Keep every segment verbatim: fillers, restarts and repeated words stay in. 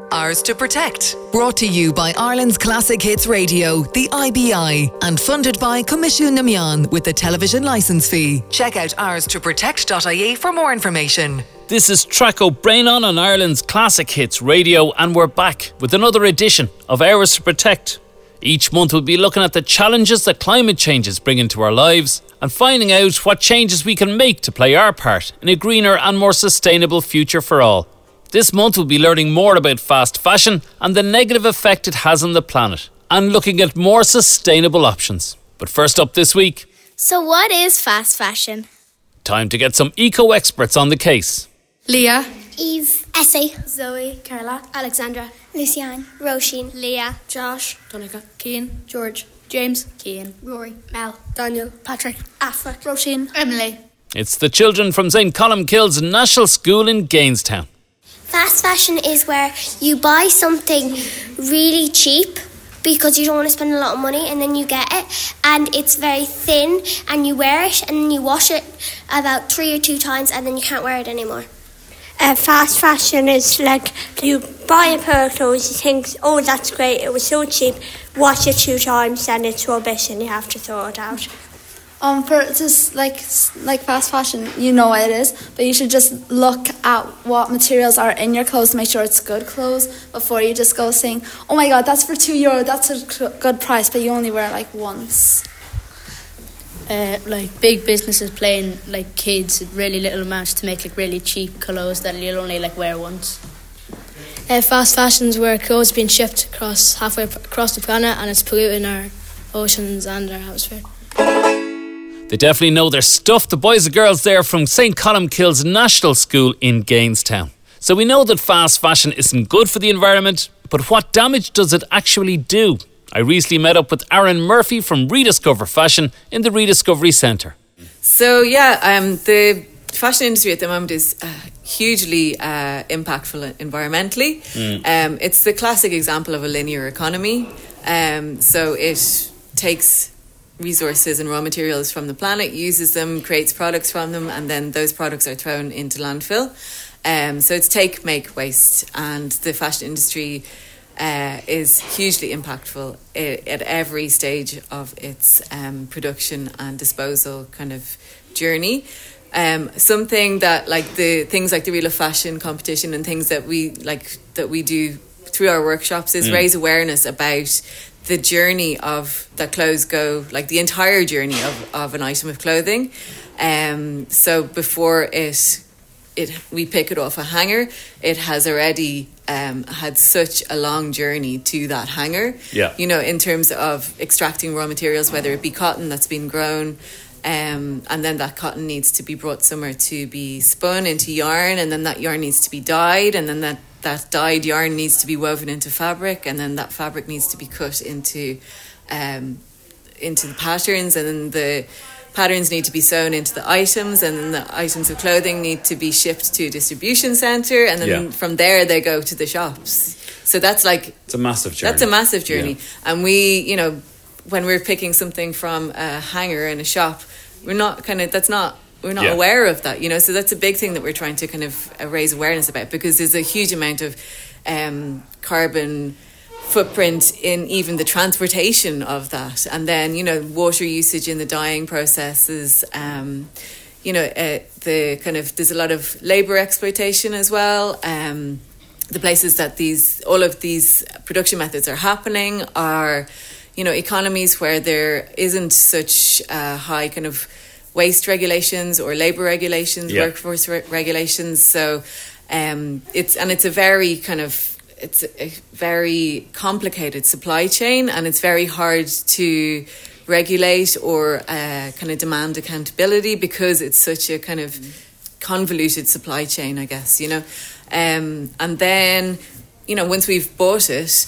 Ours to Protect. Brought to you by Ireland's Classic Hits Radio, the I B I, and funded by Comisiún na Meán with the television licence fee. Check out ours to protect dot I E for more information. This is Traco Brainon on Ireland's Classic Hits Radio, and we're back with another edition of Ours to Protect. Each month we'll be looking at the challenges that climate change is bringing to our lives and finding out what changes we can make to play our part in a greener and more sustainable future for all. This month we'll be learning more about fast fashion and the negative effect it has on the planet, and looking at more sustainable options. But first up this week... So what is fast fashion? Time to get some eco-experts on the case. Leah, Eve, Essie, Zoe, Carla, Alexandra, Luciane, Roisin, Leah, Josh, Donica, Cian, George, James, Cian, Rory, Mel, Daniel, Patrick, Afa, Roisin, Emily. It's the children from Saint Columkille's National School in Gainestown. Fast fashion is where you buy something really cheap because you don't want to spend a lot of money, and then you get it and it's very thin and you wear it and then you wash it about three or two times and then you can't wear it anymore. Uh, fast fashion is like you buy a pair of clothes, you think, oh, that's great, it was so cheap, wash it two times and it's rubbish and you have to throw it out. Um, for just like like fast fashion, you know what it is, but you should just look at what materials are in your clothes to make sure it's good clothes before you just go saying, oh my god, that's for two euro, that's a cl- good price, but you only wear it like once. Uh, like big businesses paying like kids really little amounts to make like really cheap clothes that you'll only like wear once. Uh, fast fashion's where clothes being shipped across halfway across the planet, and it's polluting our oceans and our atmosphere. They definitely know their stuff, the boys and girls there from Saint Columkille's National School in Gainestown. So we know that fast fashion isn't good for the environment, but what damage does it actually do? I recently met up with Aaron Murphy from Rediscover Fashion in the Rediscovery Centre. So yeah, um, the fashion industry at the moment is uh, hugely uh, impactful environmentally. Mm. Um, it's the classic example of a linear economy. Um, so it takes resources and raw materials from the planet, uses them, creates products from them, and then those products are thrown into landfill. Um, so it's take, make, waste, and the fashion industry uh, is hugely impactful at every stage of its um, production and disposal kind of journey. Um, something that like the things like the Reel of Fashion competition and things that we like that we do through our workshops is mm. raise awareness about the journey of that clothes go, like the entire journey of, of an item of clothing. Um, so before it, it we pick it off a hanger, it has already um, had such a long journey to that hanger. Yeah. You know, in terms of extracting raw materials, whether it be cotton that's been grown, um, and then that cotton needs to be brought somewhere to be spun into yarn, and then that yarn needs to be dyed, and then that that dyed yarn needs to be woven into fabric, and then that fabric needs to be cut into um, into the patterns, and then the patterns need to be sewn into the items, and then the items of clothing need to be shipped to a distribution centre, and then yeah. from there they go to the shops. So that's like... It's a massive journey. That's a massive journey. Yeah. And we, you know, when we're picking something from a hanger in a shop, we're not kind of... That's not... We're not yeah. aware of that, you know, so that's a big thing that we're trying to kind of raise awareness about, because there's a huge amount of um, carbon footprint in even the transportation of that. And then, you know, water usage in the dyeing processes, um, you know, uh, the kind of, there's a lot of labour exploitation as well. Um, the places that these, all of these production methods are happening are, you know, economies where there isn't such uh, high kind of waste regulations or labour regulations, yeah. workforce re- regulations. So um, it's and it's a very kind of it's a very complicated supply chain, and it's very hard to regulate or uh, kind of demand accountability because it's such a kind of convoluted supply chain, I guess, you know. Um, and then, you know, once we've bought it,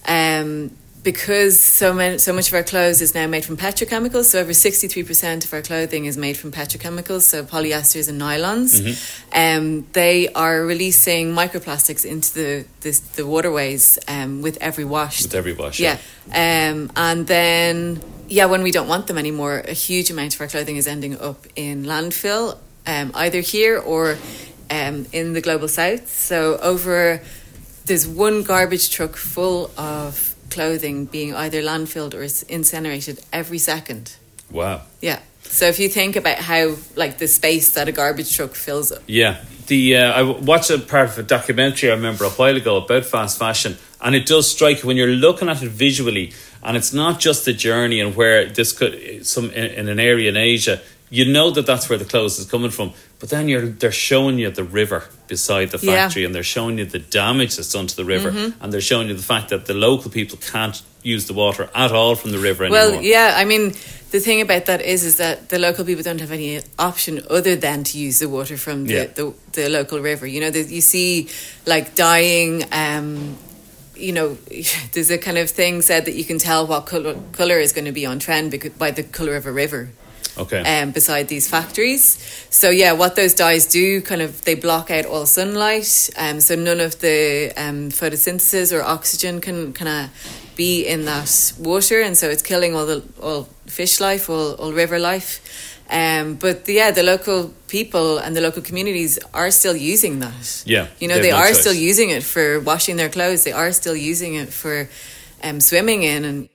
um, because so many, so much of our clothes is now made from petrochemicals, so over sixty-three percent of our clothing is made from petrochemicals, so polyesters and nylons. Mm-hmm. Um, they are releasing microplastics into the the, the waterways um, with every wash. With every wash, yeah. yeah. Um, and then, yeah, when we don't want them anymore, a huge amount of our clothing is ending up in landfill, um, either here or um, in the global south. So over there's one garbage truck full of clothing being either landfilled or incinerated every second. Wow. Yeah. So if you think about how, like, the space that a garbage truck fills up. Yeah. The uh, I watched a part of a documentary I remember a while ago about fast fashion, and it does strike you when you're looking at it visually, and it's not just the journey and where this could, some in, in an area in Asia, you know that that's where the clothes is coming from, but then you're they're showing you the river beside the factory, yeah. and they're showing you the damage that's done to the river, mm-hmm. and they're showing you the fact that the local people can't use the water at all from the river anymore. Well, yeah, I mean, the thing about that is is that the local people don't have any option other than to use the water from the, yeah. the, the local river. You know, the, you see, like, dyeing, um, you know, there's a kind of thing said that you can tell what colour, colour is going to be on trend because, by the colour of a river. Okay. Um, beside these factories. So yeah, what those dyes do, kind of, they block out all sunlight. Um, so none of the um, photosynthesis or oxygen can kind of be in that water, and so it's killing all the all fish life, all, all river life. Um, but yeah, the local people and the local communities are still using that. Yeah, you know, they, they no are choice. Still using it for washing their clothes. They are still using it for um, swimming in and.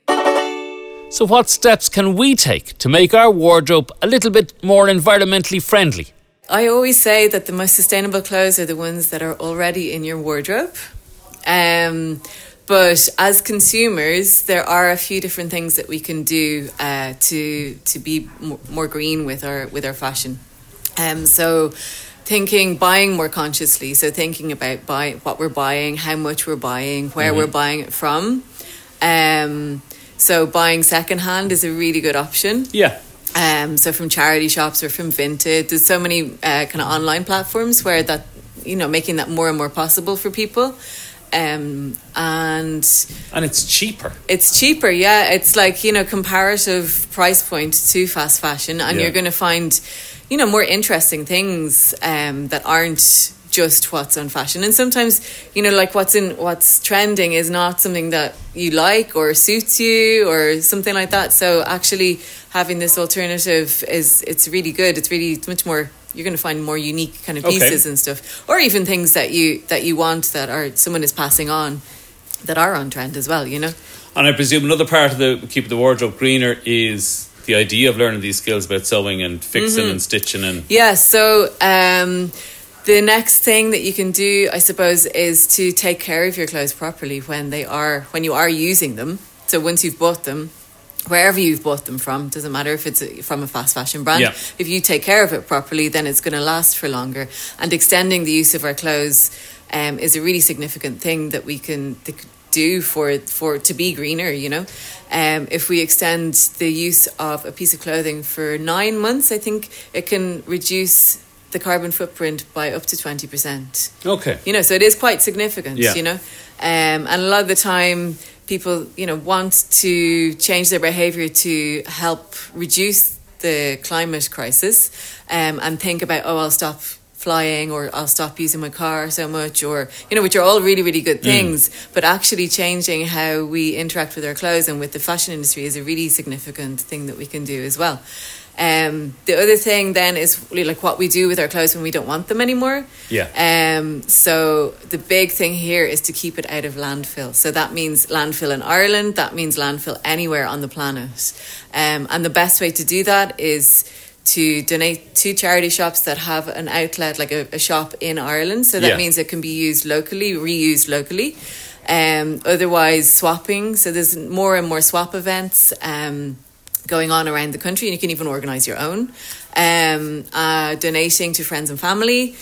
So what steps can we take to make our wardrobe a little bit more environmentally friendly? I always say that the most sustainable clothes are the ones that are already in your wardrobe. Um, but as consumers, there are a few different things that we can do uh, to to be more green with our with our fashion. Um, so thinking, buying more consciously. So thinking about buy, what we're buying, how much we're buying, where mm-hmm. we're buying it from. Um So buying secondhand is a really good option. Yeah. Um. So from charity shops or from Vinted, there's so many uh, kind of online platforms where that, you know, making that more and more possible for people. Um. And and it's cheaper. It's cheaper. Yeah. It's like, you know, comparative price point to fast fashion, and yeah. you're going to find, you know, more interesting things um that aren't just what's on fashion. And sometimes, you know, like what's in what's trending is not something that you like or suits you or something like that. So actually having this alternative is it's really good. It's really it's much more, you're going to find more unique kind of pieces okay. and stuff, or even things that you that you want that are someone is passing on that are on trend as well, you know. And I presume another part of the keep the wardrobe greener is the idea of learning these skills about sewing and fixing mm-hmm. and stitching and yeah so um the next thing that you can do, I suppose, is to take care of your clothes properly when they are when you are using them. So once you've bought them, wherever you've bought them from, doesn't matter if it's from a fast fashion brand. Yeah. If you take care of it properly, then it's going to last for longer. And extending the use of our clothes um, is a really significant thing that we can th- do for for to be greener. You know, um, if we extend the use of a piece of clothing for nine months, I think it can reduce the carbon footprint by up to twenty percent. Okay. You know, so it is quite significant, yeah. you know. Um, and a lot of the time people, you know, want to change their behaviour to help reduce the climate crisis um, and think about, oh, I'll stop flying or I'll stop using my car so much, or, you know, which are all really, really good things. Mm. But actually changing how we interact with our clothes and with the fashion industry is a really significant thing that we can do as well. Um, the other thing then is really like what we do with our clothes when we don't want them anymore. Yeah. Um. So the big thing here is to keep it out of landfill. So that means landfill in Ireland. That means landfill anywhere on the planet. Um. And the best way to do that is to donate to charity shops that have an outlet, like a, a shop in Ireland. So that yeah. means it can be used locally, reused locally. Um. Otherwise, swapping. So there's more and more swap events. Um. going on around the country, and you can even organise your own. Um, uh, donating to friends and family,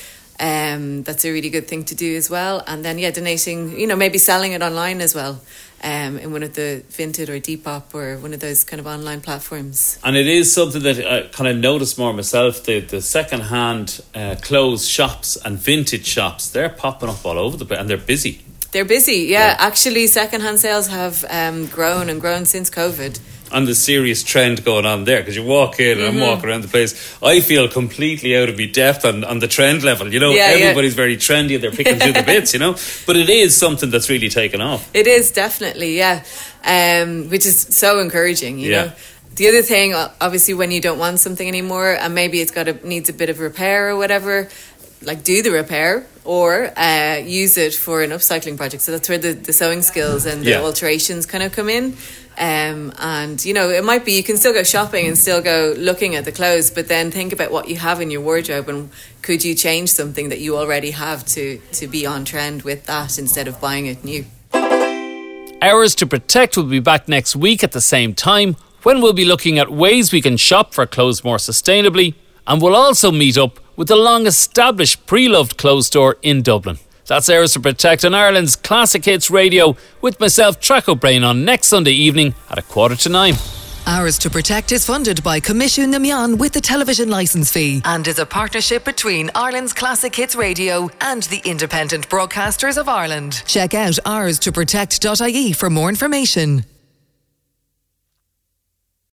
um, that's a really good thing to do as well. And then, yeah, donating, you know, maybe selling it online as well, um, in one of the Vinted or Depop or one of those kind of online platforms. And it is something that I kind of noticed more myself, the, the second-hand uh, clothes shops and vintage shops, they're popping up all over the place, and they're busy. They're busy, yeah. yeah. Actually, second-hand sales have um, grown and grown since COVID. And the serious trend going on there, because you walk in and mm-hmm. I'm walking around the place, I feel completely out of my depth on, on the trend level, you know. Yeah, everybody's yeah. very trendy and they're picking through the bits, you know, but it is something that's really taken off. It is, definitely, yeah, um, which is so encouraging, you yeah. know. The other thing, obviously, when you don't want something anymore and maybe it's got a, needs a bit of repair or whatever, like do the repair or uh, use it for an upcycling project. So that's where the, the sewing skills and the Yeah. alterations kind of come in. Um, and, you know, it might be you can still go shopping and still go looking at the clothes, but then think about what you have in your wardrobe and could you change something that you already have to, to be on trend with that instead of buying it new. Hours to Protect will be back next week at the same time, when we'll be looking at ways we can shop for clothes more sustainably, and we'll also meet up with the long-established pre-loved clothes store in Dublin. That's Hours to Protect on Ireland's Classic Hits Radio, with myself, Track O'Brien, on next Sunday evening at a quarter to nine. Hours to Protect is funded by Commission Namian with the television licence fee and is a partnership between Ireland's Classic Hits Radio and the Independent Broadcasters of Ireland. Check out hours to protect dot I E for more information.